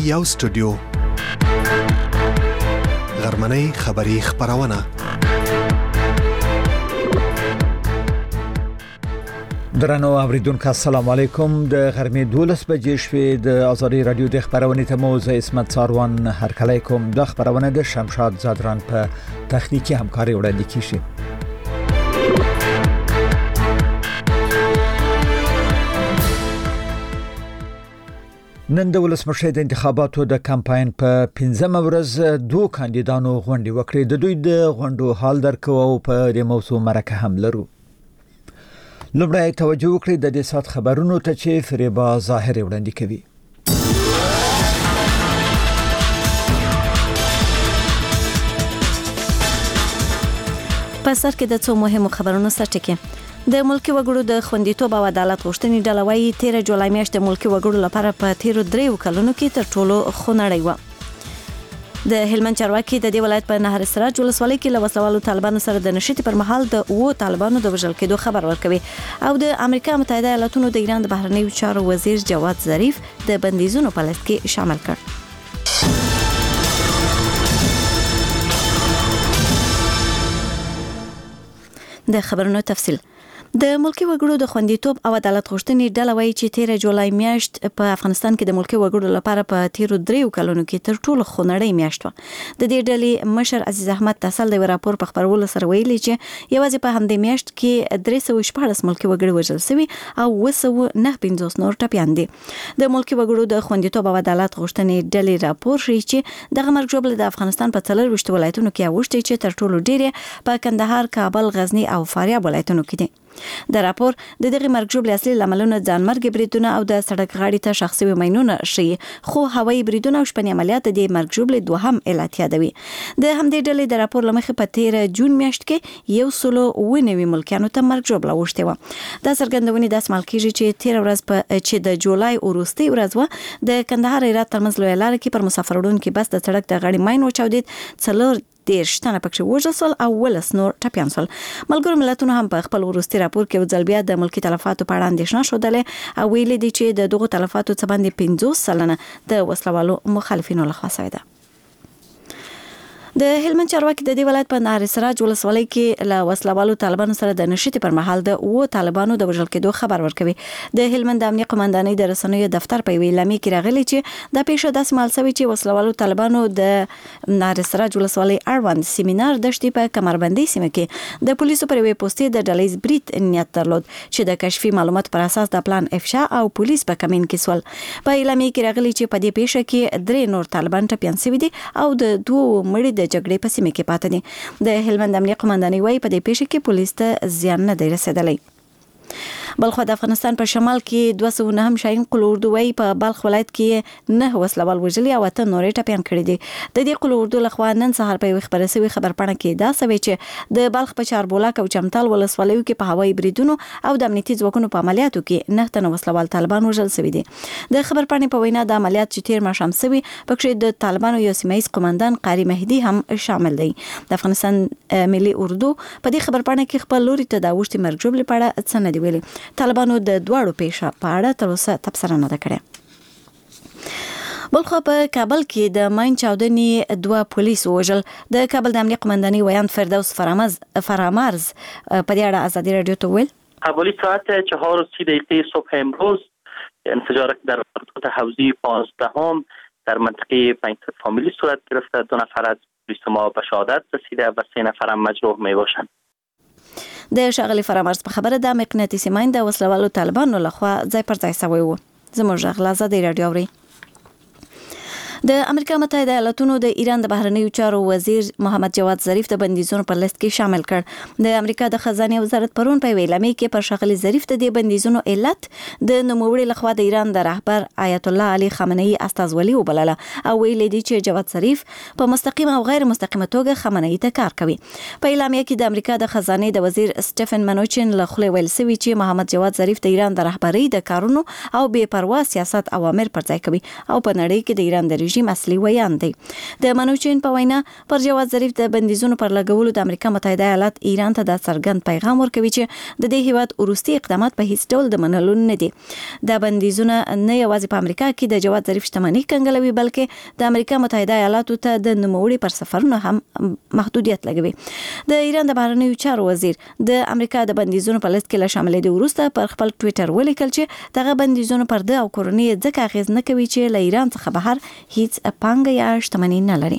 یو سټوډیو غرمنۍ خبری خبرونه درنو اوریدونکو السلام علیکم د غرمې 12 بجې شوې د آزادي رادیو د خبرونې ته مو زه اسمت ساروان هرکلی کوم. د خبرونه د شمشاد زادران په تخنیکی همکاري وړاندې کیږي. نن د ولسمشر د انتخاباتو د کمپاین په 15مه ورځ دوه کاندیدانو غونډې وکړې. د دوی د غونډو حال درکو او په دې موضوع مرکه هم لرو. لومړی توجه وکړئ د دې سات خبرونو ته چې فریبا ظاهر وړاندې کوي. په سر کې د څو مهمو خبرونو سرټکی. د ملکی وګړو د خوندیتوب او عدالت غوښتنې ډله وايي 13 جولای میاشت د ملکی وګړو لپاره په تیرو 3 کلونو کې تر ټولو خونړۍ و. د هلمند چارواکي د دې ولایت په نهر سراج ولسوالۍ کې له وسلوالو طالبانو سره د نشټې پر مهال د طالبانو د وژل کېدو خبر ورکوي او د امریکا متحده ایالاتونو د ایران د بهرنیو چارو وزیر جواد ظریف د بندیزونو په لیست کې شامل کړ. د خبرونو تفصیل. د ملکی وګړو د خوندیتوب او عدالت غوښتنې ډله وايي چې 13 جولای میاشت په افغانستان کې د ملکی وګړو لپاره په تیرو 3 کلونو کې تر ټولو خونړۍ میاشت و. د دې ډلې مشر عزیز احمد تحصیل د راپور په خبرولو سره ویلي چې یوازې په همدې میاشت کې 314 ملکی وګړي وژل شوي او 295 نور ټپیان دي. د ملکی وګړو د خوندیتوب او عدالت غوښتنې ډلې راپور ښیي چې دغه مرګ ژوبله د افغانستان په 24 ولایتونو کې اوښتې چې تر ټولو ډېر په کندهار، کابل، غزنی او فاریاب ولایتونو کې دي. د راپور د دغه مرګ ژوبلې اصلي لاملونه ځانمرګ بریدونه او د سړک غاړې ته شخصي ومینونه شي، خو هوایي بریدونه او شپنی عملیات د مرګ ژوبلې دوهم علت یادوي. د همدې ډلې د راپور لمخې په 13 جون میاشت کې 190 ملکیانو ته مرګ ژوبله وشته و. دا څرګندونې د اسمال کېږي چې 13 ورځ په چې د جولای وروستۍ ورځ و د کندهار هرات ترمنځ لوی لار کې پر مسافر وړونکو بس د سړک د غاړې ماین وچاودید. 13 پکښې وژل شول او 10 نور ټپیان شول. ملګرو ملتونو هم په خپل وروستي راپور کې ځل بیا د ملکی تلفاتو په اړه اندېښنه ښودلې او ویلي دي چې د دغو تلفاتو څخه باندې 50% د وسلوالو مخالفینو لخوا شوی ده. د هلمند چارواکي د دې ولایت په نهر سراج ولسوالۍ کې له وسلوالو طالبانو سره د نشټې پر مهال د طالبانو د وژل کېدو خبر ورکوي. د هلمند امنیه قومندانۍ د رسنیو دفتر په ویلامي کې راغلي چې د پیښه داسې مال شوی چې وسلوالو طالبانو د نهر سراج ولسوالۍ اړوند سیمینار دشتي په کمربندي سیمه کې د پولیسو پر وی پوسټي د ډلېز بریټ نیت درلود چې د کشفي معلومات پر اساس د پلان افشا او پولیس په کمین کې سول. په ویلامي کې راغلي چې په دې پیښه کې 3 نور طالبان ټپیان شوي دي او د 2 مړي د جګړې په سیمه کې پاتې دي. د هلمند امنیه قومندانۍ وايي په دې پیښه کې پولیس ته زیان نه دی رسیدلی. بلخ د افغانستان په شمال کې 209 شاهین قل اردو وايي په بلخ ولایت کې 9 وسلوال وژلي او 8 نورې ټپیان کړي دي. د دې قل اردو لخوا نن سهار په خبري سوي خبرپاڼه کې دا سوي چې د بلخ په چاربولاک او چمتال ولسوالیو کې په هوایي بریدونو او د امنیتي ځواکونو په عملیاتو کې 9 تنه وسلوال طالبان وژل شوي دي. د خبرپاڼې په وینا د عملیات چې تیر ماښام شوي پکې د طالبانو یو سیمایي قومندان قاری مهدي هم شامل دی. د افغانستان ملي اردو په دې خبرپاڼه کې خپل لوري ته د اوښتي مرګ ژوبلې په اړه څه نه دی ویلي. طالبانو د دواړو پیښه په اړه تر اوسه تبصره نه ده کړې. بلخو په کابل کې د ماین چاودنې 2 پولیس وژل. د کابل د امنیه قومندانۍ ویان فردوس فرامرز په دې اړه آزادي رادیو ته ویل حوالی ساعت 4:30 صبح امروز انفجار در خطوط حوزی 15 در منطقه 5 فامیلی صورت گرفته. 2 نفر از پلیس ما به شهادت رسیده و 3 نفر هم مجروح می باشند. د شاغلی فرامرز په خبره د مقناطیسي ماین د وسلوالو طالبانو لخوا ځای پر ځای شوی و. زموږ غلازه دی رادیو اوري. د امریکا متحده ایالاتونو د ایران د بهرنیو چارو وزیر محمد جواد ظریف د بندیزونو په لیست کې شامل کړ. د امریکا د خزانه وزارت پرون په ویلامي کې پر شاغلی ظریف د بندیزونو علت د نوموړي لخوا د ایران د رهبر آیت الله علي خامنه‌ای استازولي وبلله او ویل دي چې جواد ظریف په مستقیم او غیر مستقیمه توګه خامنه‌ای ته کار کوي. په اعلامیه کې د امریکا د خزانه د وزیر سټيفن منوچن له خپل ویل سوي چې محمد جواد ظریف د ایران د رهبرۍ د کارونو او بے پروا سیاست اوامر پر ځای کوي او په نړۍ کې د ایران د رژیم اصلي ویان دی. د منوچین په وینا پر جواد ظریف د بندیزونو پر لګولو د امریکا متحده ایالات ایران ته د څرګند پیغام ورکوي چې د دې هیواد وروستي اقدامات په هیڅ ډول د منلو نه دي. د بندیزونه نه یوازې په امریکا کې د جواد ظریف شتمنۍ کنګلوي بلکې د امریکا متحده ایالاتو ته د نوموړي پر سفرونو هم محدودیت لګوي. د ایران د بهرنیو چارو وزیر د امریکا د بندیزونو په لیست کې له شاملېدو وروسته پر خپل ټویټر ولیکل چې دغه بندیزونه پر د او کورنۍ ځکه اغیز نه کوي چې له ایران څخه بهر هیڅ پانګه یا شتمنۍ نه لري.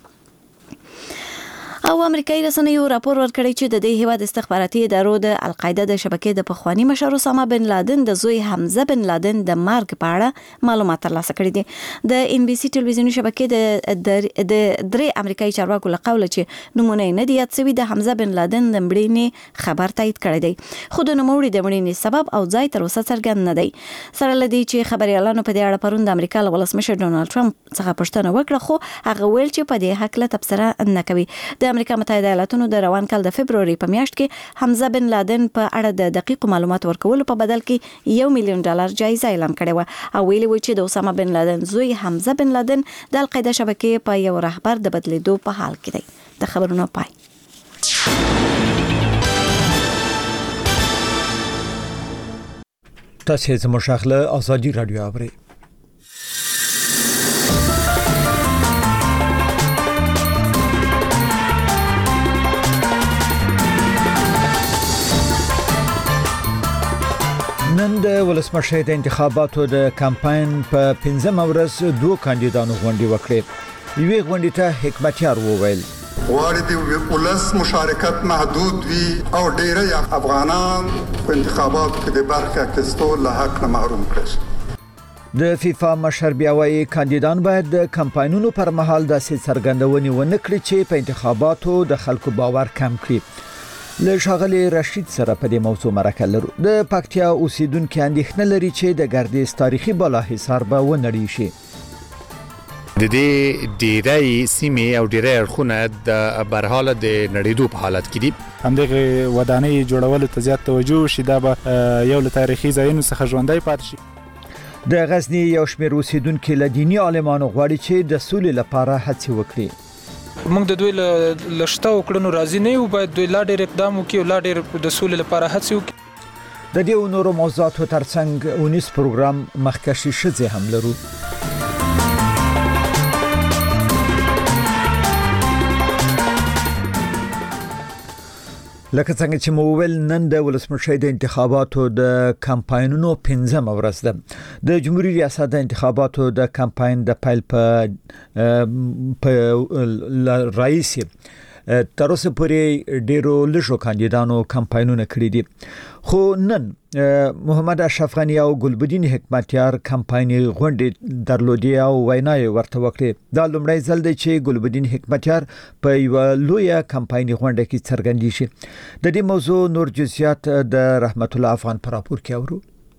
او امریکایي رسنیو راپور ورکړی چې د دې هیواد استخباراتي ادارو د القاعده د شبکې د پخوانی مشر اسامه بن لادن د زوی حمزه بن لادن د مرګ په اړه معلومات ترلاسه کړي دي. د ان بي سي ټلویزیوني شبکې د درې امریکایي چارواکو له قوله چې نمونه نه دی یاد شوی د حمزه بن لادن د مړینې خبر تایید کړی دی، خو د نوموړي د مړینې سبب او ځای تر اوسه څرګند نه دی. سره لدی چې خبريالانو په دې اړه پرون د امریکا ولسمشر ډونالد ټرمپ څخه پوښتنه وکړه، خو هغه ویل چې په دې حق له تبصره نه کوي. د امریکا متحده ایالاتونو د روان کال د فبروري په میاشت کې حمزه بن لادن په اړه د دقیق معلومات ورکولو په بدل کې $1 ملیون جایزه اعلان کړې و او ویلي و چې د اسامه بن لادن زوی حمزه بن لادن د القاعده شبکې په یو رهبر د بدلیدو په حال کې دی. د خبرونو پای. تاسو زموږ شاخله ازادي رادیو اورئ. نن د ولسمشر د انتخاباتو د کمپاین په 15 ورځ دوه کاندیدانو غونډه وکړه. یوې غونډې ته حکمتیار وویل غواړي د ولس مشارکت محدود وي او ډېری افغانان په انتخاباتو کې د برخه اخیستو له حق نه محروم کړي. د فیفا مشر بیا وايي کاندیدان باید د کمپاینونو پر مهال داسې څرګندونې ونه کړي چې په انتخاباتو د خلکو باور کم کړي. له شاغلي رشید سره په دې موضوع مرکه لرو. د پکتیا اوسیدونکو اندېښنه لري چې د ګردیز تاریخي بالاحصار به ونړی شي. د دې ډیری سیمې او ډیری اړخونه د برحاله د نړیدو په حالت کې دي. همدغه ودانۍ جوړولو ته زیات توجه شي، دا به یو له تاریخي ځایونو څخه ژوندۍ پاتې شي. د غزنی یو شمېر اوسیدونکو له دینی عالمانو غواړي چې د سولې لپاره هڅې وکړي. موږ د دوی لشتو کړنو راضي نه یو، باید دوی لا ډېر اقدام وکړي او لا ډېر د سولې لپاره هڅې وکړي. د دې نورو موضوعاتو ترڅنګ اونیس پروګرام مخکشي شځه هم لرو. لکه څنګه چې مو ویل نن د ولسمشر د انتخاباتو د کمپاینونو 15 ورځ ده. د جمهوریت ریاست د انتخاباتو د کمپاین د پیل په رئیس تر اوسه پورې ډیرو لږو کاندیدانو کمپاینونه کړي دي، خو نن محمد اشرف غنی او ګلبدین حکمتیار کمپاین غونډې درلودي او ویناي ورته وکړي. دا لومړی ځل دی چې ګلبدین حکمتیار په یو لوی کمپاین غونډه کې څرګندي شي. د دې موضوع نور جزئیات د رحمت الله افغان پر راپور کې اورو.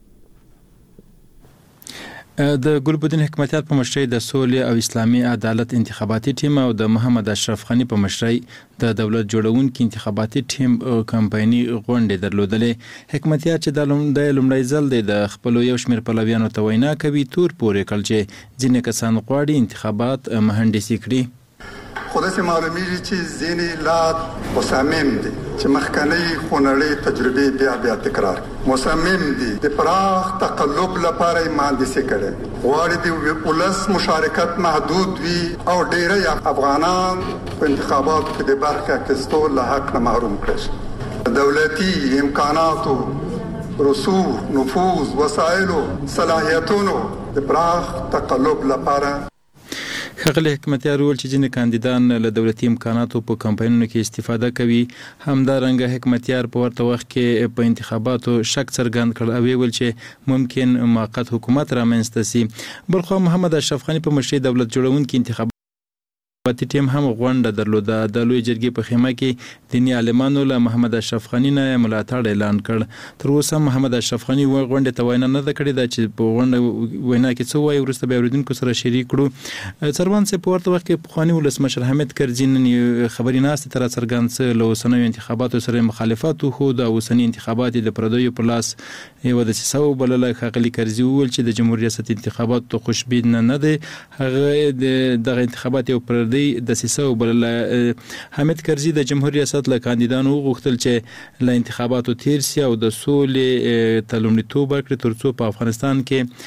د ګلبدین حکمتیار په مشرۍ د سولې او اسلامي عدالت انتخاباتي ټیم او د محمد اشرف غنی په مشرۍ د دولت جوړونکو انتخاباتي ټیم کمپایني غونډه درلودلې. حکمتیار چې د لومړی ځل د خپل یو شمېر پلویانو ته وینا کوي، تور پورې کړ چې ځینې کسان غواړي انتخابات مهندسي کړي. خو داسې معلومیږي چې ځینې لا مصمم دي چې مخکنۍ خونړۍ تجربې بیا تکرار، مصمم دي د پراخ تقلب لپاره یې مهندسي کړي. غواړي د ولس مشارکت محدود وي او ډېری افغانان په انتخاباتو کې د برخه اخیستو له حق نه محروم کړي. دولتي امکاناتو، رسوخ، نفوذ، وسایلو، صلاحیتونو د پراخ تقلب لپاره ښاغلی حکمتیار وویل چې ځینې کاندیدان له دولتي امکاناتو په کمپاینونو کې استفاده کوي. همدارنګه حکمتیار په ورته وخت کې په انتخاباتو شک څرګند کړ او ویل چې ممکن موقت حکومت رامنځته شي. بلخو محمد اشرف غنی په مشرۍ دولت جوړونکو انتخاباتي ټیم هم غونډه درلوده. د لوی جرګې په خیمه کې دیني عالمانو له محمد اشرف غنی نه ملاتړ اعلان کړ. تر اوسه محمد اشرف غنی غونډه ته وینا نه ده کړې ده چې په غونډه وینا کې څه وایي، وروسته به اوریدونکو سره شریک کړو. څروان سه په ورته وخت کې پخوانی ولسمشر حامد کرزي نن خبري ناست تر څرګند څه له اوسنیو انتخاباتو سره مخالفت خو د اوسنی انتخاباتو د پردیو په لاس یو د سیسو بلله خغلی کرزي وویل چې د جمهوریت ریاست انتخابات ته خوشبین نه دي. هغه د انتخابات یو پردي د سیسو بلله حامد کرزي د جمهوریت ریاست له کاندیدانو غوښتل چې له انتخاباتو تیر سي او د سولې تلومړیتوب ورکړي ترڅو په افغانستان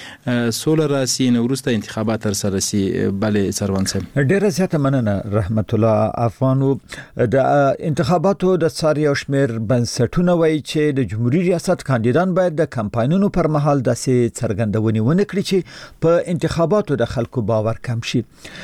کې سوله راسي نو وروسته انتخابات تر سره سي. بلې سروان صاحب ډیره زیاته مننه رحمت الله افغانو. د انتخاباتو د ساري او شمیر بنسټونه وایي چې د جمهوریت ریاست کاندیدان باید د کمپاینونو پر مهال داسې څرګندونې ونه کړي چې په انتخاباتو د خلکو باور کم شي.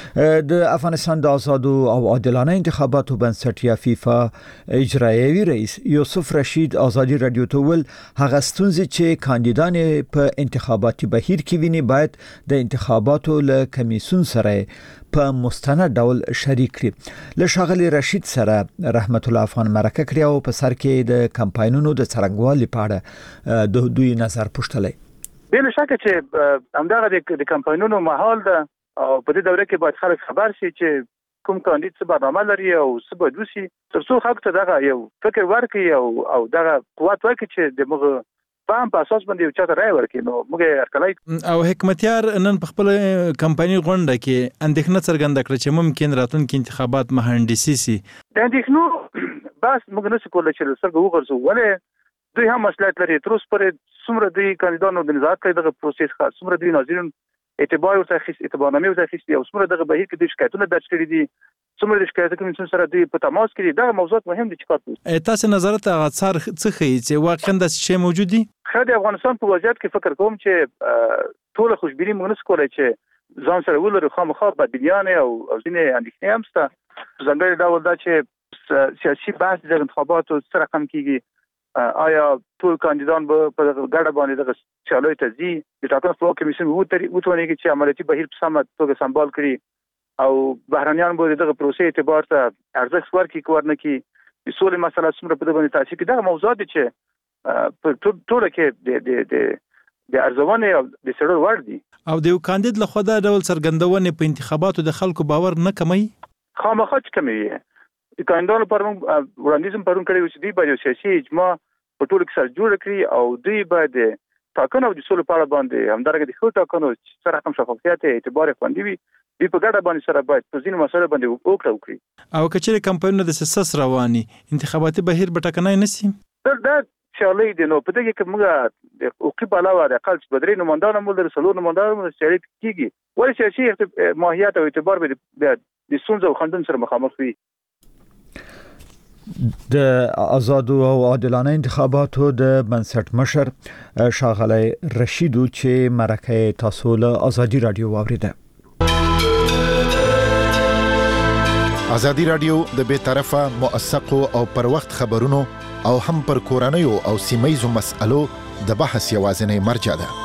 د افغانستان د آزادو او عادلانه انتخاباتو بنسټ یا فیفا اجرایوي رئیس یوسف رشید آزادي رادیو ته ول هغه ستونزې چې کاندیدان په انتخاباتي بهیر کې ویني باید د انتخاباتو له کمیسیون سره په مستند ډول شریک کړي. له ښاغلي رشید سره رحمت الله افغان مرکه کړی او په سر کې د کمپاینونو د څرنګوالي په اړه د دوی نظر پوښتلی. بل شک چې همدغه د کمپاینونو ماحول ده او په دې دوره کې باید خلک خبر شي چې کوم کاندید څه برنامه لري او څه به دوسی ترڅو خلک ته دغه یو فکر ورکړي او دغه قوت ورکړي چې د موږ په اساس باندې یو چاته رائے ورکړي. نو موږ هرکلی او حکمتیار نن په خپل کمپایني غونډه کې اندېښنه څرګنده کړه چې ممکن راتلونکي انتخابات مهندسي سي. د اندېښنو بس موږ نه کولای چې سرګ وګرځو ولې دوی هم مسئولیت لري. تر اوسه پورې څومره دوی کاندیدانو د نظارت کوي دغه پروسس خاص څومره دوی ناظرین اعتبار ورته اعتبارنامه ورته اخیستي او څومره دغه بهیر کې د شکایتونو درج کړي دي څومره د شکایت کمیسیون سره دوی په تماس کې دي. دا موضوعات مهم دي چې کار تاسو نظارت غاڅار څه خي چې واقعا د شی موجود دي. خو د افغانستان په وضعیت کې فکر کوم چې ټول خوشبینی موږ نه کولای چې ځان سره ولرو خامخا بدبینانه او ځینې اندېښنې هم شته. ځانګړی ډول دا چې سیاسي بحث د انتخاباتو سره کم کیږي. آیا ټول کاندیدان به په ګډه باندې دغه چالوي ته ځي د ټاکنو په کمیسیون وتوانیږي چې عملیاتي بهیر په سمه توګه سمبال کړي او بهرانيان به دغه پروسې اعتبار ته ارزښت ورکړي کورنه کې د سولې مسله څومره په دې باندې تاثیر کوي. دا موضوعات چې په ټوله کې د ارزونه او د سړو ور دي او د یو کاندید له خوا دا ډول څرګندونه په انتخاباتو د خلکو باور نه کموي. خامخا چې کموي. د کاندیدانو پر وړاندیز پرون کړی و چې دوی باید سیاسي اجماع په ټولو کې سره جوړ کړي او دوی باید ټاکنو د سولې په اړه باندې همدارنګه د خو ټاکنو سره کوم شفافیت اعتبار خوندي وي دوی په ګډه باندې سره باید په ځینو مسایلو باندې وکړي. او کچېره کمپاینونه د سیاست رواني انتخاباتي بهیر به ټکنای نسی. دا چالي دي. نو په دې کې موږ د حقوقي علاوه د اقل بدري نمائندان مول د رسولو نمائندان مول شریک کیږي ولې سیاسي ماهیت او اعتبار به د سونځو خندون سره مخامخ وي. د آزادو او عادلانه انتخاباتو د بنسټ مشر ښاغلی رشید چې مرکه تاسو له آزادي رادیو واوریده. آزادي رادیو د بے طرفه موثقو او پر وخت خبرونو او هم پر کورنیو او سیمایزو مسألو د بحث یوازینی مرجع ده.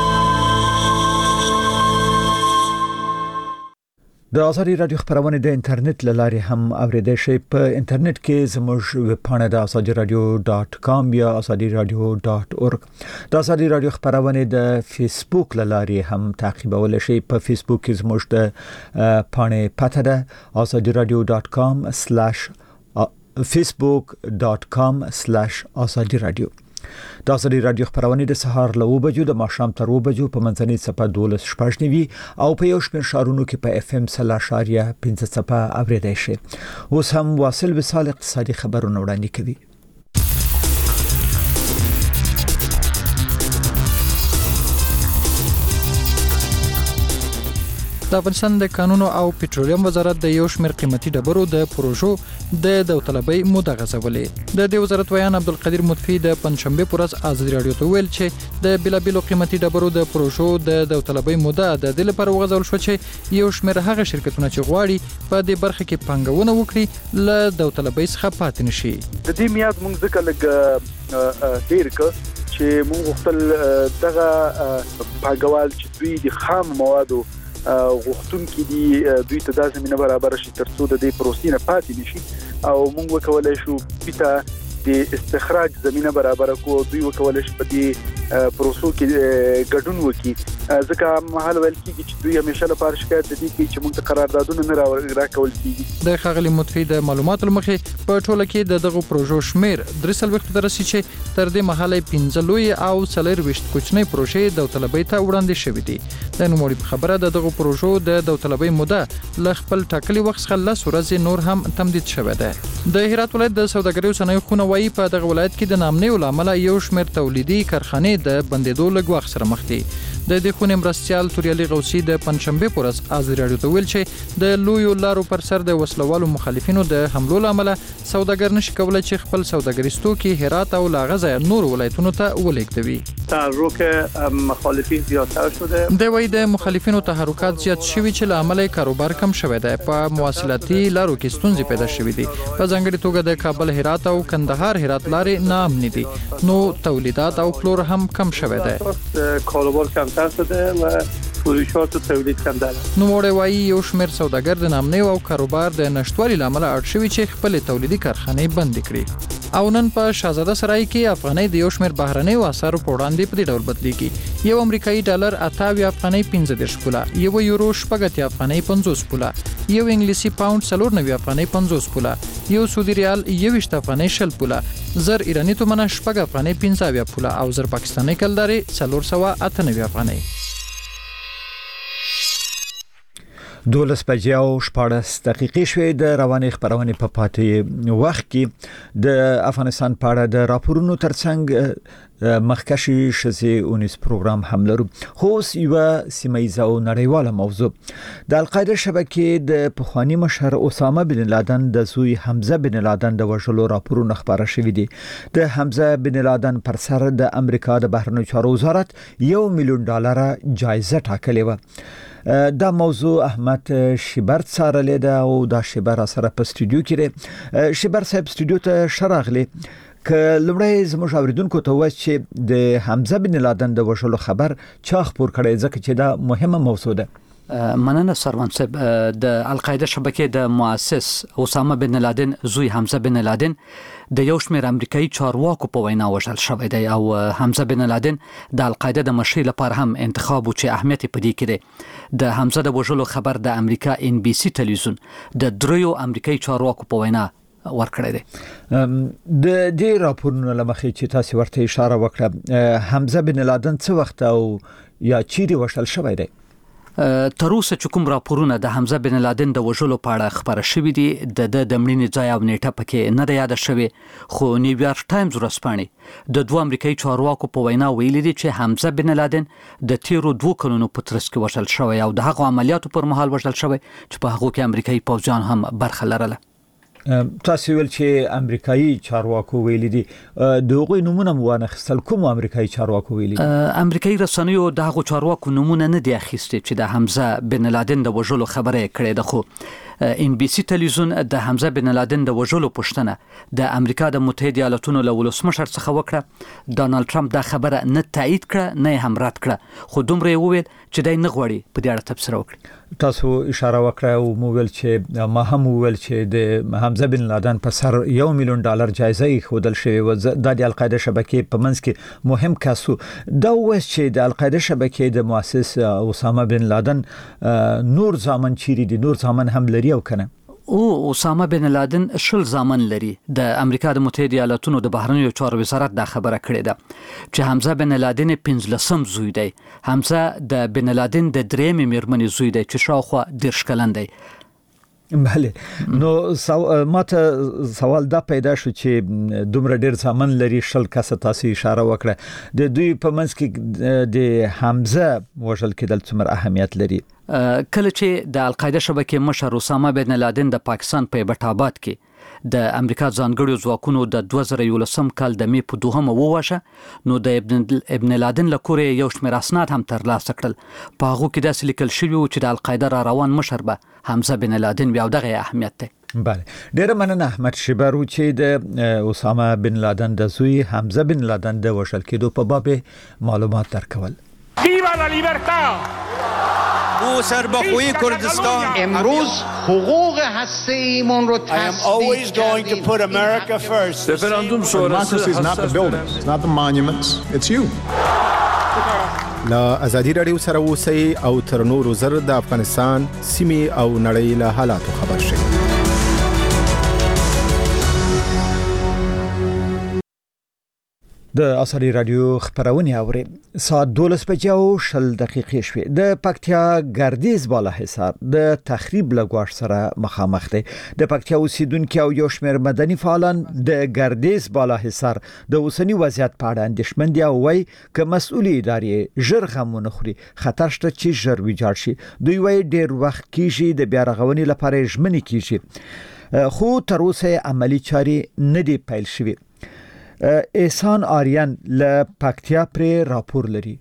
د آزادي رادیو خبرونه د انټرنیټ لارې هم اوریدل شي. په انټرنیټ کې زموږ ویب پاڼه د azadiradio.com یا azadiradio.org. د آزادي رادیو خبرونه د فیسبوک لارې هم تعقیبول شي. په فیسبوک کې زموږ د پاڼه پته ده azadiradio.com/facebook.com/azadiradio. د آزادي رادیو خبرونه د سهار له 9 بجو د ماښام تر 2 بجو په منځنۍ صفه 12 شپږنیوي او په یو شمېر شهرونو کې په FM 0.5 صفه اوریدای شي. اوس هم واصل وصال اقتصادي خبرونه وړاندې کوي. د افغانستان د قانونو او پټرولیم وزارت د یو شمېر قیمتي ډبرو د پروژو د داوطلبۍ موده غځولې. د دې وزارت ویان عبدالقدیر مطفی د پنځشنبه پر ورځ آزادي رادیو ته ویل چې د بلابلو قیمتي ډبرو د پروژو د داوطلبۍ موده د دې لپاره وغځول شو چې یو شمېر هغه شرکتونه چې غواړي په دې برخه کې پانګونه وکړي له داوطلبۍ څخه پاتې نشي. د دې میاد موږ ځکه لږ ډیر چې موږ خپل دغه پانګوال چې دوی د خام موادو غوښتون کې دي دوی ته د زمينه برابر شي ترڅو د دې پروسې نه پاتې نشي او موږ وکولای شو پیته د استخراج زمينه برابر کو دوی وکول شي په دې پروسو کې ګډون وکي ځکه مهال ویل کیږي چې دوی همیشه لپاره شکایت دي چې موږ ته قراردادونه نه راکول کیږي. د خغلی متفید معلوماتو لمخې په ټوله کې دغه پروژو شمیر 300 ته رسیدي چې تر دې مهاله 15 لوی او 24 کوچنۍ پروژې داوطلبۍ ته وړاندې شوې دي. د نوموړي خبره دغه پروژو د داوطلبۍ موده ل خپل ټاکلي وخت څخه 10 ورځې نور هم تمدید شوه ده. د هرات ولایت د سوداګرۍ صنایع خونه وایي په دغه ولایت کې د نامنۍ لامل یو شمېر تولیدي کارخانې د بندیدو لږ وخت سره مخ دي. د دې خونې مرستيال توریالي غوثي د پنځشنبه پر ورځ ازادي راډیو ته ویل چې د لویو لارو پر سر د وسلوالو مخالفینو د حملو لامل سوداګر نشي کولای چې خپل سوداګریز توکي هرات او لاغزه نور ولایتونو ته ولېږدوي. تحرک مخالفین زیات‌تر شده. د وای د مخالفینو تحرکات زیات شوي چې لامل کاروبار کم شوی دی. په مواصلاتي لارو کې ستونزې پیدا شوې دي. په ځانګړي توګه د کابل هرات او کندهار هرات لارې ناامنې دي. نو تولیدات او پلور هم کم شوی دی. کاروبار کمتر شده و فروشات تولید کمتر. نو وړي وایي یو شمېر سوداګر د نامنۍ او کاروبار د نشټوالي لامل اړ شوي چې خپل تولیدي کارخانې بند کړي. او نن په شاهزاده سرای کې افغانۍ د یو شمېر بهرنۍ واسارو په وړاندې په دې ډول بدلېږي. یو امریکایي ډالر 28 افغانۍ 15 پوله، یو یورو 80 افغانۍ 50 پوله، یو انګلیسي پاوند 94 افغانۍ 50 پوله، یو سعودي ریال 21 افغانۍ 60 پوله، زر ایرانی تومنه 8 افغانۍ 15 پوله او زر پاکستاني کلداري 498 افغانۍ. 12 بجې او 14 دقیقې شوې د روانې خبرونه په پاتې وخت کې د افغانستان په اړه د راپورونو ترڅنګ مخکشي شزي اونیس پروګرام هم لرو. خو یو سیمایزه او نړیواله موضوع د القاعده شبکې د پخوانی مشر اسامه بن لادن د زوی حمزه بن لادن د وژلو راپورونه خبره شوې دي. د حمزه بن لادن پر سر د امریکا د بهرنیو چارو وزارت $1 میلیون جایزه ټاکلې و. دا موضوع احمد شیبر سره ده او دا شیبر سره په استودیو کې لري. شیبر صاحب استودیو ته شراغلی که لمړی زموږ اوریدونکو ته وایي چې د حمزه بن لادن د وژلو خبر چا خبر کړی ځکه چې دا مهمه موضوع ده. مننه سروان صاحب. د القاعده شبکې د مؤسس اسامه بن لادن زوی حمزه بن لادن د یو شمېر امریکایي چارواکو په وینا وژل شوی دی او حمزه بن لادن د القاعده د مشرۍ لپاره هم انتخاب و چې اهمیت پدې کې دی. د حمزه د وژلو خبر د امریکا NBC تلویزیون د دریو امریکایي چارواکو په وینا ورکړی دی. د دې راپورونو لمخې چې تاسو ورته اشاره وکړه، حمزه بن لادن څه وخت او یا چیرې وژل شوی دی؟ تر اوسه چې کوم راپورونه د حمزه بن لادن د وژلو په اړه خبره شوي دي د مړینې ځای او نیټه پکې نه ده یاده شوې، خو نیویارک ټایمز ورځپاڼې د 2 امریکایي چارواکو په وینا ویلي دي چې حمزه بن لادن د تیرو 2 کلونو په ترڅ کې وژل شوی او د هغو عملیاتو پر مهال وژل شوی چې په هغو کې امریکایي پوځیان هم برخه لرله. تاسو ویل چې امریکایي چارواکو ویلي دي، دغه نمونه مو نه خپل کوم امریکایي چارواکو ویلي دي؟ امریکایي رسنیو دغه چارواکو نمونه نه دی اخیستي چې د حمزه بن لادن د وژلو خبره کړې ده. خو NBC تلویزیون د حمزه بن لادن د وژلو پوښتنه د امریکا د متحده ایالاتونو له ولسمشر څخه وکړه. ډانلډ ټرمپ دا خبره نه تایید کړه نه هم رد کړه، خو دومره وویل چې دای نه غوړي په دې اړه تبصره وکړي. تاسو اشاره وکړه او مو ویل چې ما هم ویل چې د حمزه بن لادن په سر $1 میلیون جایزه خودل شوی و. د القاعده شبکې په منځ کې مهم کسو دا وایي چې د القاعده شبکې د مؤسس اسامه بن لادن نور ځامن چیرې دي، نور ځامن هم لري او کنه؟ او اسامه بن لادن 10 ځامن لري. د امریکا د متحده ایالاتونو د بهرنیو چارو وزارت دا خبره کړې ده چې حمزه بن لادن 15 زوی دی. حمزه د بن لادن د 3 میرمنې زوی دی چې شاوخوا 10 کلن دی. بله، نو ماته سوال دا پیدا شو چې دومره ډیر ځامن لري، 10 کسه تاسو اشاره وکړه، د دوی په منځ کې د حمزه وژل کېدل څومره اهمیت لري؟ کله چې د القاعده شبکې مشر اسامه بن لادن د پاکستان په ایبټ کې د امریکا ځانګړو ځواکونو د 2011 کال د می په 2 وواشه، نو د ابن لادن له کورې یو شمېر اسناد هم ترلاسه کړل. په هغو کې داسې لیکل شوي و چې د القاعده را روان مشر به حمزه بن لادن وي او دغه اهمیت دی. بله، ډیره مننه احمد شیبر چې د اسامه بن لادن د زوی حمزه بن لادن د وژل کېدو په باب معلومات درکول. Viva la libertad! او سربخوی کردستان امروز حقوق هسته‌ایمون رو always going to put America first. رفراندوم شورای لا ازادي رادیو سره اوسئ او تر نورو زر د افغانستان سیمه او نړۍ له حالاتو خبر شئ. د اساري رادیو خبرونه اوري ساعت 12:00 شوې د پکتیا ګردیز بالا حصار د تخریب لګوار سره مخامخ دي. د پکتیا اوسیدونکو او یو شمېر مدني فعالان د ګردیز بالا حصار د اوسنی وضعیت په اړه اندېښمن دي او وايي چې مسؤلې ادارې ژر غمونه خوري خطر شته چې ژر ویجاړ شي. دوی وايي ډېر وخت کیږي د بیا رغونې لپاره ژمنې کیږي خو تر اوسه عملی چاري نه دی پیل شوی. احسان آریان له پکتیا پر راپور لري.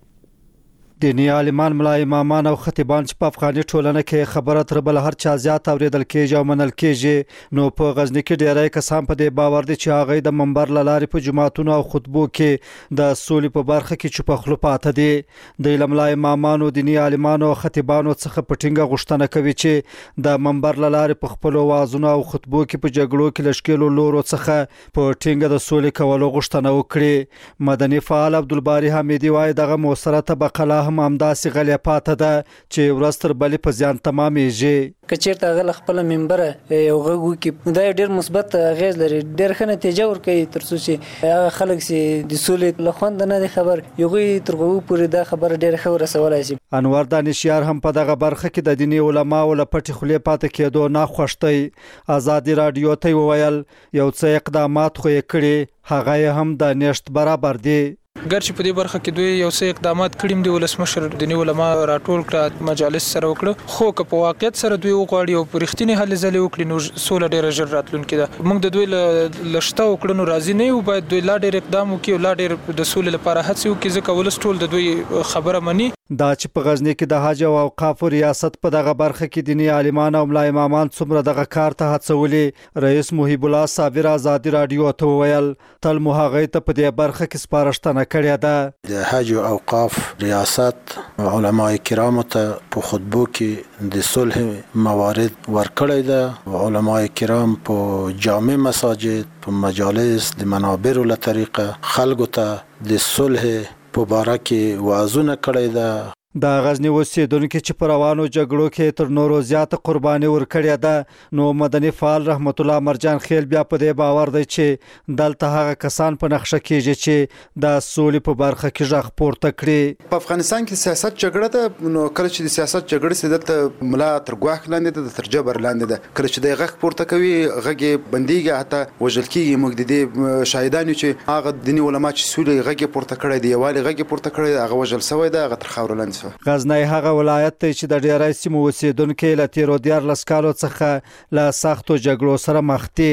دینی عالمان ملا امامان او خطیبان چې په افغاني ټولنه کې خبره تر بل هر چا زیات اوریدل کېږي او منل کېږي نو په غزنی کې ډیری کسان په دې باور دي چې هغه د منبر لارې په جماعتونو او خطبو کې د سولې په برخه کې چوپ خلوپاته دي. د ملا امامان او دینی عالمان او خطیبانو څخه پټینګه غوښتنه کوي چې د منبر لارې په خپل وازونو او خطبو کې په جګړو کې لشکېلو لورو څخه په ټینګه د سولې کولو غوښتنه وکړي. مدني فعال عبدالباری حمیدی وايي دغه موثره طبقه همداسې غلې پاته ده چې ورځ تر بلې په زیان تمامېږي. که چېرته هغه له خپله منبره یو غږ وکړي دا ډېر مثبت اغېز لري ډېر ښه نتیجه ورکوي تر څو چې هغه خلک چې د سولې له خونده نه دي خبر هغوی تر هغو پورې دا خبره ډېره ښه ورسولی شي. انور دانشیار هم په دغه برخه کې د دیني علماو له پټې خولې پاتې کېدو ناخوښ دی. ازادي راډیو ته وویل یو څه اقدامات خو یې کړي هغه یې هم د نشت برابر دي. ګرچې په دې برخه کې دوی یو څه اقدامات کړي دي ولسمشر دیني علما راټول کړه مجالس سره وکړه خو که په واقعیت سره دوی وغواړي او په رښتینې هلې ځلې وکړي نو سوله ډېره ژر راتلونکې ده. موږ د دوی له شته وکړنو راضي نه یو باید دوی لا ډېر اقدام وکړي او لا ډېر د سولې لپاره هڅې وکړي ځکه ولس ټول د دوی خبره مني. دا چې په غزنی کې د حج او اوقافو ریاست په دغه برخه کې دیني عالمان او ملا امامان څومره دغه کار ته هڅولي رئیس محیب الله صابر ازادي راډیو ته وویل تل مو هغه ته په دې برخه کې سپارښتنه کړې ده. د حج او اوقاف ریاست علماء کرام ته په خطبو کې د صلح موارد ورکړی ده. علماء کرام په جامع مساجد په مجالس د منابر له طریقه خلکو ته د صلح په باره کې وعظونه کړی ده. د غزنی اوسیدونکو چې پر روانو جګړو کې تر نورو زیات قرباني ورکړې ده نو مدني فعال رحمت الله مرجان خیل بیا په دې باور دی چې دلته هغه کسان په نقشه کېږي چې د سولې په برخه کې ژغ پورته کړي. په افغانستان کې سیاست جګړه ده نو کله چې د سیاست جګړه سي دلته ملا تر ګواښ لاندې ده تر جبر لاندې ده. کله چې د غږ پورته کوي غږ بنديږي حتی وژل کېږي. موږ د دې شاهدانو چې هغه دیني علما چې سولې غږ پورته کړی دی یوالي غږ پورته کړی هغه وژل شوی ده هغه تر خاور لاندې. غزنی هغه ولایت دی چې د ډیری سیمو اوسیدونکو له تیرو 14 کالو څخه له سختو جګړو سره مخ دي.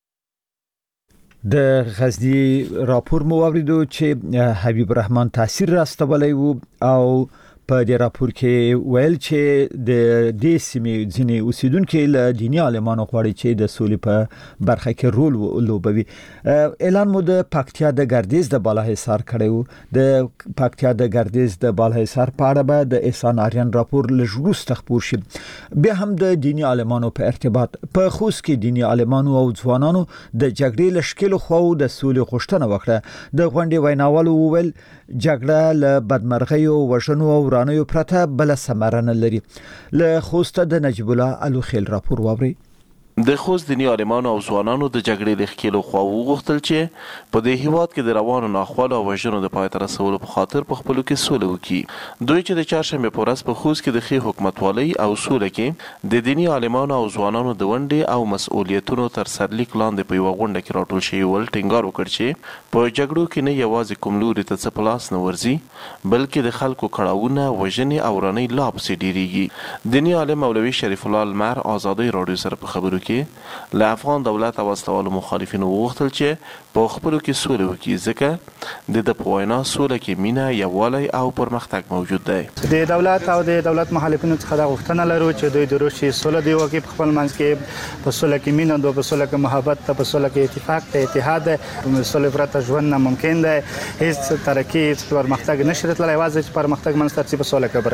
د غزنی راپور مو اوریدو چې حبیب الرحمن تاثیر راستولی وو او په دې راپور کې ویل چې د دې سیمې ځینې اوسیدونکو له دیني عالمانو غواړي چې د سولې په برخه کې رول ولوبوي. اعلان مو د پکتیا د ګردیز د بالا حصار کړی وو. د پکتیا د ګردیز د بالا حصار په اړه به د احسان آریان راپور لږ وروسته خپور شي. بیا هم د دیني عالمانو په ارتباط په خوست کې دیني عالمانو او ځوانانو د جګړې لشکلو خو د سولې غوښتنه وکړه. د غونډې ویناوالو وویل جګړه له بدمرغۍ او وژنو او ورانیو پرته بل ثمره نه لري. له خوست د نجیب الله الوخیل راپور واوري. د خوست دیني عالمانو او ځوانانو د جګړې د ښکېلو خوا وغوښتل چې په دې هیواد کې د روانو ناخوالو او وژنو د پای ته رسولو په خاطر په خپلو کې سوله وکړي. دوی چې د چهارشنبې په ورځ په خوست کې د ښې حکومتوالۍ او سوله کې د دیني عالمانو او ځوانانو د ونډې او مسؤلیتونو تر سرلیک لاندې په یوه غونډه کې راټول شوي ول ټینګار وکړ چې په جګړو کې نه یوازې کوم لوري ته څه په لاس نه ورځي بلکې د خلکو کړاوونه وژنې او ورانۍ لا پسې ډېرېږي. دیني عالم مولوي شریف الله المر ازادۍ راډیو سره په خبرو کې له افغان دولت او وسلوالو مخالفینو وغوښتل چې په خپلو کې سوله وکړي ځکه د ده په وینا سوله کې مینه یووالی او پرمختګ موجود دی. د دولت او د دولت مخالفینو څخه دا غوښتنه لرو چې دوی د روشي سوله دی وکړي په خپل منځ کې په سوله کې مینه د په سوله کې محبت په سوله کې اتفاق ته اتحاد په سوله پرته ژوند ناممکن دی. هیڅ ترقی هیڅ پرمختګ نشي راتللی یوازې چې پرمختګ منځ ته په سوله کې برس.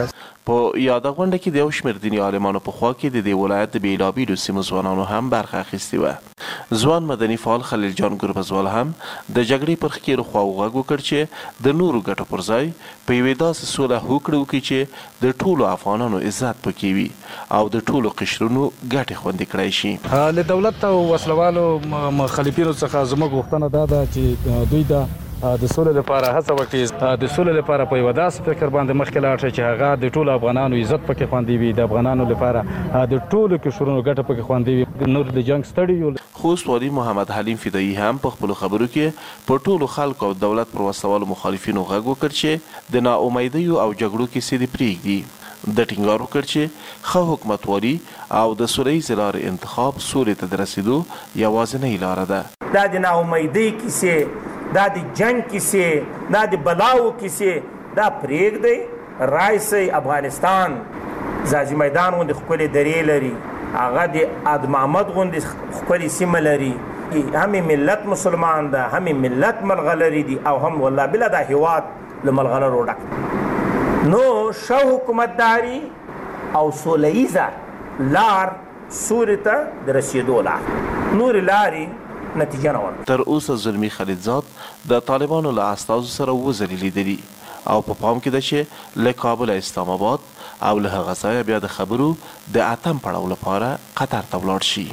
په یاده غونډه کې د یو شمېر دیني عالمانو په خوا کې د دې ولایت د بېلابېلو سیمو ځوانانو هم برخه اخیستې وه. ځوان مدني فعال خلیل جان ګربزوال هم د جګړې پر ښکېلو خواوو غږ وکړ چې د نورو ګټو پر ځای په یوې داسې سوله هوکړه وکړي چې د ټولو افغانانو عزت پکې وي او د ټولو قشرونو ګټې خوندي کړی شي. له دولت او وسلوالو مخالفینو څخه زموږ غوښتنه دا ده چې دوی د سولې لپاره هڅه وکړي، د سولې لپاره په یوه داسې فکر باندې مخکې لاړ شي چې هغه د ټولو افغانانو عزت پکې خوندي وي، د افغانانو لپاره د ټولو قشرونو ګټه پکې خوندي وي، نور د جنګ ستړي یو. خوست والي محمد حلیم فدایي هم په خپلو خبرو کې په ټولو خلکو او دولت پر وسلوالو مخالفینو غږ وکړ چې د ناامیدیو او جګړو کیسې دې پرېږدي. د ټینګار وکړ چې ښه حکومتوالي او د سوله ییزې لارې انتخاب سولې ته د رسېدو یوازینۍ لاره ده. دا د ناامیدۍ کیسې، دا د جنگ کیسې، دا د بلاو کیسې دا پرېږدئ، راشئ افغانستان ځاځي میدان غوندې ښکلې درې لري، هغه د اد محمد غوندې ښکلې سیمه لري، هم ملت مسلمان ده، هم ملت ملغلري دي او هم والله بلا دا هیواد له ملغلرو ډک. نو ښه حکومتداري او سوله ییزه لار سولې ته د رسېدو لار، نورې لارې نتیجه نه ورکوي. تر اوسه زلمي خلیلزاد د طالبانو له استازو سره وځلې لیدلي او په پام کې ده چې له کابل اسلام آباد او له هغه ځایه بیا د خبرو د اتم پړاو لپاره قطر ته ولاړ شي.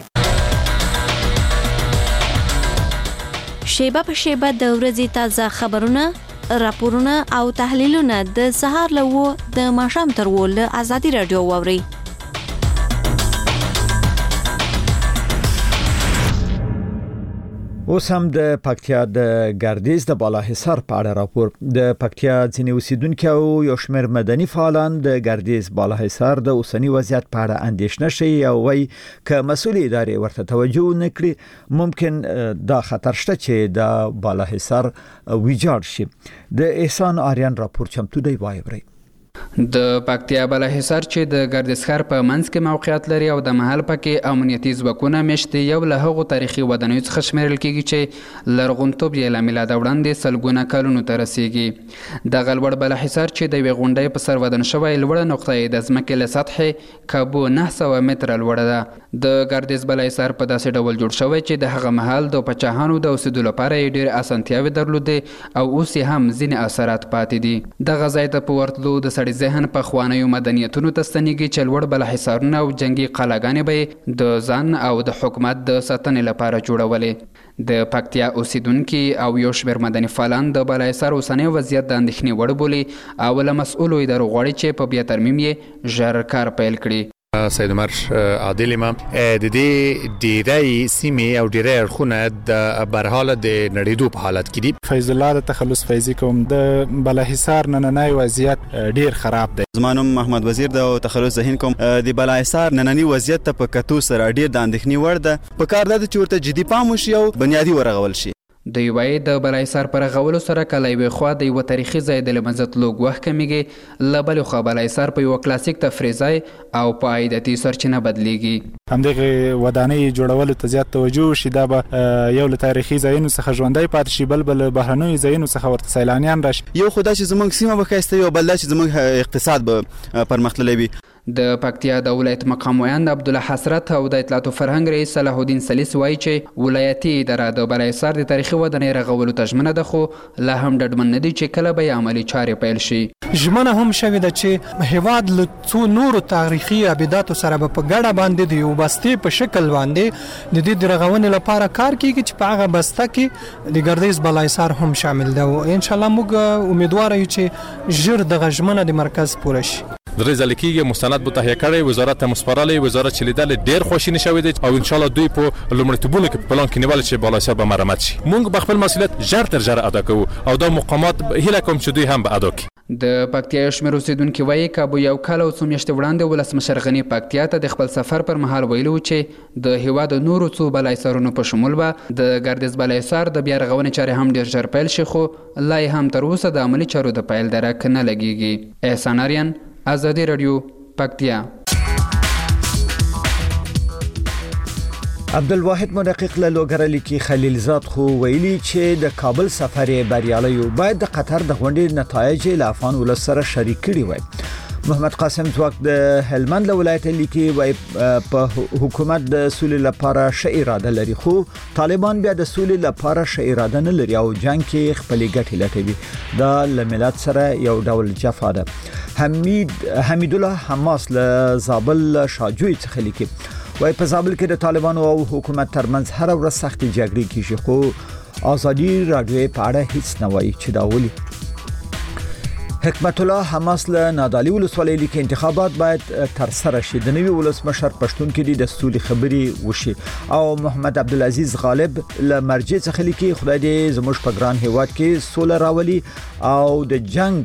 شیبه په شیبه د ورځې تازه خبرونه، راپورونه او تحلیلونه د سهار له 9 د ماښام تر 10 له ازادي رادیو واورئ. اوس هم د پکتیا د ګردیز د بالاحصار په اړه راپور. د پکتیا ځینې اوسیدونکو او یو شمېر مدني فعالان د ګردیز بالاحصار د اوسنی وضعیت په اړه اندېښنه شي او وايي که مسؤل ادارې ورته توجه نه کړي ممکن دا خطر شته چې د بالاحصار ویجاړ شي. د احسان آریان راپور چمتو دی وایي. د پکتیا بالاحصار چې د ګردیز ښار په منځ کې موقعیت لري او د محل پکې امنیتي ځواکونه میشتي یو له هغو تاریخي ودانیو څخه شمیرل کیږي چې لرغونتوب یې له میلاده وړاندې سلګونه کلونو ته رسیږي. دغه لوړ بالاحصار چې د یوې غونډۍ په سر ودان شوی لوړه نقطه یې د ځمکې له سطحې کابو 900 متره لوړه ده. د ګردیز بالاحصار په داسې ډول جوړ شوی چې د هغه مهال د پاچاهانو د اوسېدو لپاره یې ډېرې اسانتیاوې درلودې او اوس یې هم ځینې اثرات پاتې دي. دغه ځای ته په ورتلو د سړي ذهن په خوانیو مدنیتونو ته ستنېږي چې لوړ بالاحصارونه او جنګي قلاګانې به د ځان او د حکومت د ساتنې لپاره جوړولې. د پکتیا اوسیدونکي او یو شمېر مدني فعالان د بالاحصار اوسنی وضعیت د اندېښنې وړ بولي او له مسؤلو ادارو غواړي چې په بیا ترمیم یې ژر کار پیل کړي. سید عمر عادل امام د دې ډیری سیمې او ډیری اړخونه د برحال د نړیدو په حالت کې دي. فیض الله د تخلص فیضی کوم د بالاحصار نننی وضعیت ډیر خراب دی. زمانم محمد وزیر د تخلص ذهن کوم د بالاحصار نننی وضعیت ته په کتو سره ډیر د اندېښنې وړ ده. په کار ده چې ورته جدي پام وشي او بنیادی ورغول شي. د یوې د بالاحصار پر غولو سره کله یوې خوا د یو تاریخي ځای د لمنځه تلو ګواښ کمیږي، له بلې خوا بالاحصار په یو کلاسیک تفریح ځای او په عایدتي سرچینه بدلیږي. همدغه ودانۍ جوړولو ته زیات توجه وشي، دا به یو له تاریخي ځایونو څخه ژوندی پاتې شي، بل بهرنیو ځایونو څخه ورته سیلانیان راشي. یو خو دا چې زموږ سیمه به ښایسته وي او بل دا چې زموږ اقتصاد به پرمختللی وي. د پکتیا د ولایت مقام ویاند عبدالله حسرت او د اطلاعات او فرهنګ رئیس صلاح الدین سلیس وایي چې ولایتي اداره د بالاحصار د تاریخي ودانۍ رغولو ته ژمنه ده، خو لا هم ډډمن نه دي چې کله به عملي چارې پیل شي. ژمنه هم شوې ده چې هیواد له څو نورو تاریخي ابداتو سره به په ګډه باندې د یو بستې په شکل باندې د دې د رغونې لپاره کار کیږي چې په هغه بسته کې د ګردیز بالاحصار هم شامل ده او ان شاء الله موږ امیدوار یو چې ژر دغه ژمنه د مرکز پوره شي. درې ځله کېږي مستند به تهیه کړی، وزارت ته مسپارلی، وزارت چې لیدل ډېر خواشینی شوی دی او انشاءالله دوی په لومړیتوبونو کې په پلان کې نیولي چې بالاحصار به مرمت شي. موږ به خپل مسؤلیت ژر تر ژره ادا کوو او دا مقامات هیله کوم چې دوی هم به ادا کړي. د پکتیا یو شمېر اوسېدونکي وایي کابو یو کال او څو میاشتې وړاندې ولسمشر غني پکتیا ته د خپل سفر پر مهال ویلي و چې د هیواد نورو څو بالاحصارونو په شمول به د ګردیز بالاحصار د بیا رغونې چارې هم ډېر ژر پیل شي، خو لا یې هم تر اوسه د عملي چارو د پیل درک نه لګېږي. احسان آریان، ازادي رادیو، پکتیا. عبدالواحد محقق له لوګرلي کې خلیلزاد خو ویلي چې د کابل سفر بریالی باید د قطر د غونډې نتایج له افغان ولس سره شریک کړي وای. محمد قاسم ځواک د هلمند ولایت لیکي وای په حکومت د سولې لپاره ښه اراده لري خو طالبان بیا د سولې لپاره ښه اراده نه لري او جنگ کې خپلې ګټې لټوي دا لملت سره یو ډول جفا ده. حمید الله حماس له زابل شاجوی څخه لیکي وای په زابل کې د طالبانو او حکومت ترمنځ هر ورځ سختي جګړې کیږي خو ازادي رادیو په اړه هیڅ نه وایي چې دا ولي. حکمت الله حماس له نادالي ولسوالۍ لیکي انتخابات باید تر سره شي د نوي ولسمشر پښتون کې د سولې خبري وشي او محمد عبدالعزيز غالب له مرجع څخه لیکي خدای دې زموږ په ګران هیواد کې سوله راولي او د جنگ